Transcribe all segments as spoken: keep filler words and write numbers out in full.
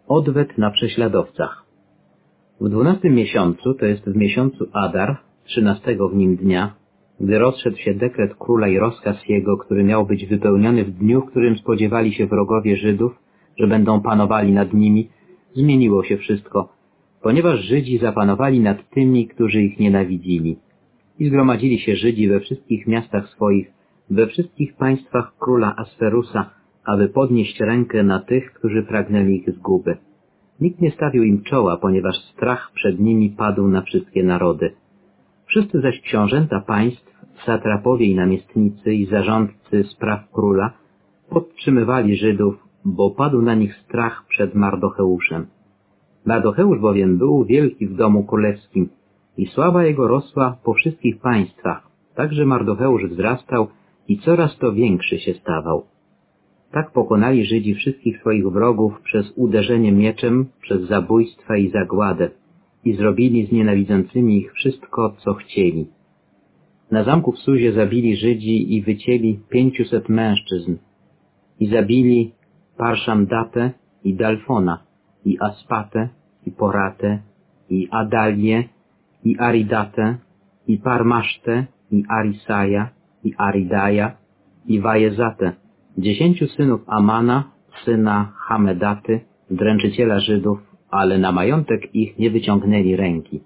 Odwet na prześladowcach. W dwunastym miesiącu, to jest w miesiącu Adar, trzynastego w nim dnia, gdy rozszedł się dekret króla i rozkaz jego, który miał być wypełniony w dniu, w którym spodziewali się wrogowie Żydów, że będą panowali nad nimi, zmieniło się wszystko, ponieważ Żydzi zapanowali nad tymi, którzy ich nienawidzili. I zgromadzili się Żydzi we wszystkich miastach swoich, we wszystkich państwach króla Asferusa, aby podnieść rękę na tych, którzy pragnęli ich zguby. Nikt nie stawił im czoła, ponieważ strach przed nimi padł na wszystkie narody. Wszyscy zaś książęta państw, satrapowie i namiestnicy i zarządcy spraw króla podtrzymywali Żydów, bo padł na nich strach przed Mardocheuszem. Mardocheusz bowiem był wielki w domu królewskim i sława jego rosła po wszystkich państwach, tak że Mardocheusz wzrastał i coraz to większy się stawał. Tak pokonali Żydzi wszystkich swoich wrogów przez uderzenie mieczem, przez zabójstwa i zagładę i zrobili z nienawidzącymi ich wszystko, co chcieli. Na zamku w Suzie zabili Żydzi i wycięli pięciuset mężczyzn i zabili Parszamdatę i Dalfona i Aspatę i Poratę i Adalię i Aridatę i Parmasztę i Arisaja i Aridaja i Wajezatę, dziesięciu synów Amana, syna Hamedaty, dręczyciela Żydów, ale na majątek ich nie wyciągnęli ręki.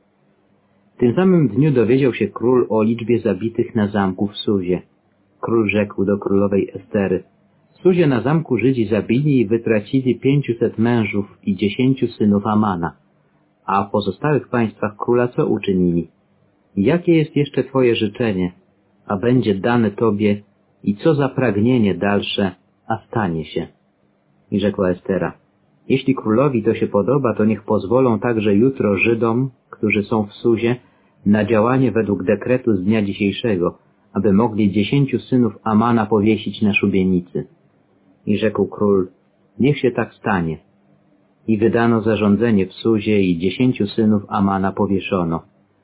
W tym samym dniu dowiedział się król o liczbie zabitych na zamku w Suzie. Król rzekł do królowej Estery: w Suzie na zamku Żydzi zabili i wytracili pięciuset mężów i dziesięciu synów Amana, a w pozostałych państwach króla co uczynili? Jakie jest jeszcze twoje życzenie, a będzie dane tobie, i co za pragnienie dalsze, a stanie się? I rzekła Estera: jeśli królowi to się podoba, to niech pozwolą także jutro Żydom, którzy są w Suzie, na działanie według dekretu z dnia dzisiejszego, aby mogli dziesięciu synów Amana powiesić na szubienicy. I rzekł król: niech się tak stanie. I wydano zarządzenie w Suzie i dziesięciu synów Amana powieszono.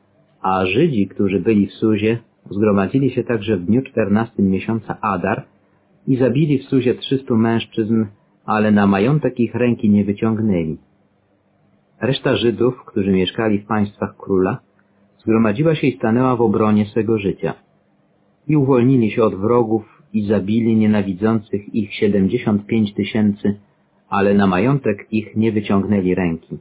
A Żydzi, którzy byli w Suzie, zgromadzili się także w dniu czternastym miesiąca Adar i zabili w Suzie trzystu mężczyzn, ale na majątek ich ręki nie wyciągnęli. Reszta Żydów, którzy mieszkali w państwach króla, zgromadziła się i stanęła w obronie swego życia. I uwolnili się od wrogów i zabili nienawidzących ich siedemdziesiąt pięć tysięcy, ale na majątek ich nie wyciągnęli ręki.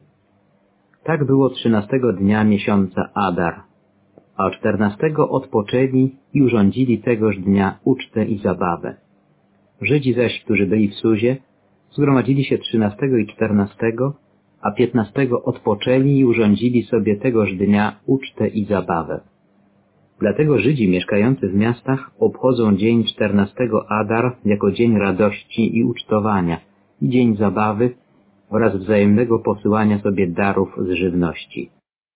Tak było trzynastego dnia miesiąca Adar, a czternastego odpoczęli i urządzili tegoż dnia ucztę i zabawę. Żydzi zaś, którzy byli w Suzie, zgromadzili się trzynastego i czternastego, a piętnastego odpoczęli i urządzili sobie tegoż dnia ucztę i zabawę. Dlatego Żydzi mieszkający w miastach obchodzą dzień czternastego Adar jako dzień radości i ucztowania i dzień zabawy oraz wzajemnego posyłania sobie darów z żywności.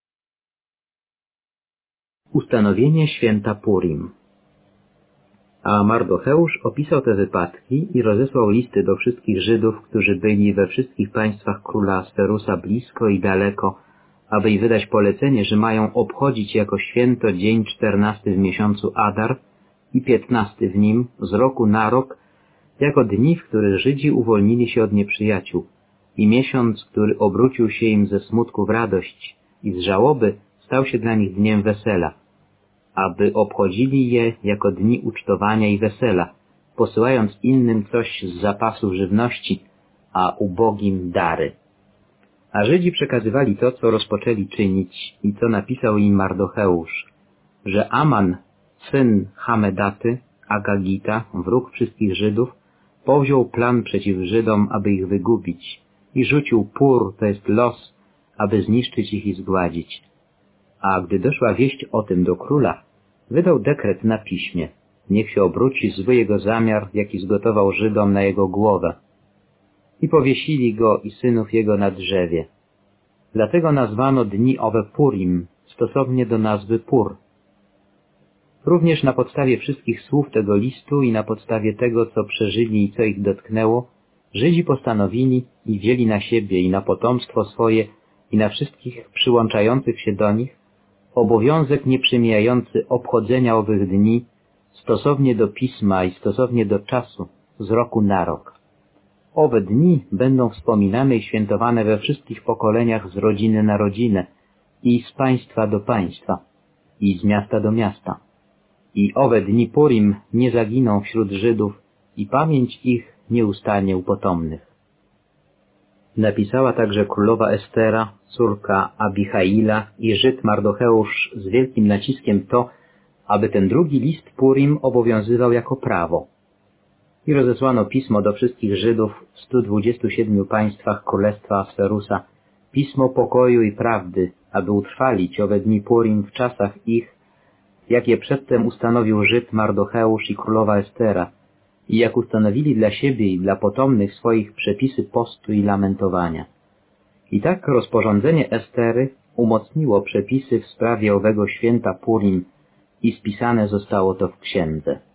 Ustanowienie święta Purim. A Mardocheusz opisał te wypadki i rozesłał listy do wszystkich Żydów, którzy byli we wszystkich państwach króla Asferusa blisko i daleko, aby im wydać polecenie, że mają obchodzić jako święto dzień czternasty w miesiącu Adar i piętnasty w nim, z roku na rok, jako dni, w których Żydzi uwolnili się od nieprzyjaciół, i miesiąc, który obrócił się im ze smutku w radość i z żałoby stał się dla nich dniem wesela, aby obchodzili je jako dni ucztowania i wesela, posyłając innym coś z zapasu żywności, a ubogim dary. A Żydzi przekazywali to, co rozpoczęli czynić i co napisał im Mardocheusz, że Aman, syn Hamedaty, Agagita, wróg wszystkich Żydów, powziął plan przeciw Żydom, aby ich wygubić i rzucił pur, to jest los, aby zniszczyć ich i zgładzić. A gdy doszła wieść o tym do króla, wydał dekret na piśmie: niech się obróci zły jego zamiar, jaki zgotował Żydom na jego głowę. I powiesili go i synów jego na drzewie. Dlatego nazwano dni owe Purim, stosownie do nazwy Pur. Również na podstawie wszystkich słów tego listu i na podstawie tego, co przeżyli i co ich dotknęło, Żydzi postanowili i wzięli na siebie i na potomstwo swoje i na wszystkich przyłączających się do nich obowiązek nieprzemijający obchodzenia owych dni stosownie do pisma i stosownie do czasu, z roku na rok. owe dni będą wspominane i świętowane we wszystkich pokoleniach z rodziny na rodzinę i z państwa do państwa i z miasta do miasta. I owe dni Purim nie zaginą wśród Żydów i pamięć ich nie ustanie u potomnych. Napisała także królowa Estera, córka Abihaila i Żyd Mardocheusz z wielkim naciskiem to, aby ten drugi list Purim obowiązywał jako prawo. I rozesłano pismo do wszystkich Żydów w stu dwudziestu siedmiu państwach królestwa Asferusa, pismo pokoju i prawdy, aby utrwalić owe dni Purim w czasach ich, jak je przedtem ustanowił Żyd Mardocheusz i królowa Estera, i jak ustanowili dla siebie i dla potomnych swoich przepisy postu i lamentowania. I tak rozporządzenie Estery umocniło przepisy w sprawie owego święta Purim i spisane zostało to w księdze.